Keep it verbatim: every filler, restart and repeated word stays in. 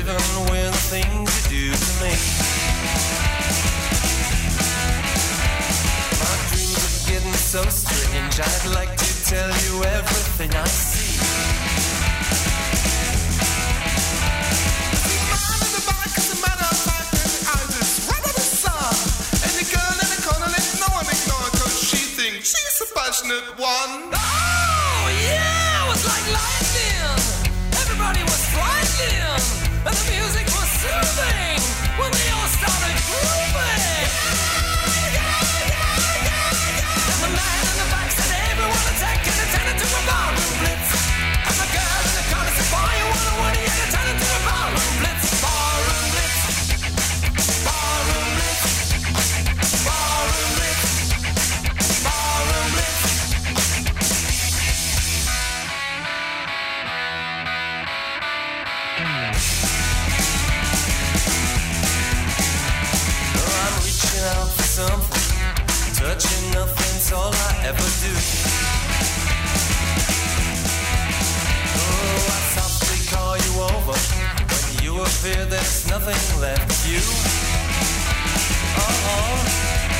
driven with the things you do to me. My dreams are getting so strange, I'd like to tell you everything I see. She's a passionate one. Oh, yeah, it was like lightning. Everybody was frightening, and the music was soothing when they all started grooving. And the man in the back said, everyone attack and it turned into a ballroom blitz. And the girl in the corner said, boy, you wanna win it, and it turned into a ballroom blitz. Ballroom blitz. Ballroom blitz. Ballroom blitz. Ballroom blitz. Oh, I'm reaching out for something, touching nothing's all I ever do. Oh, I softly call you over, when you appear there's nothing left of you. Oh,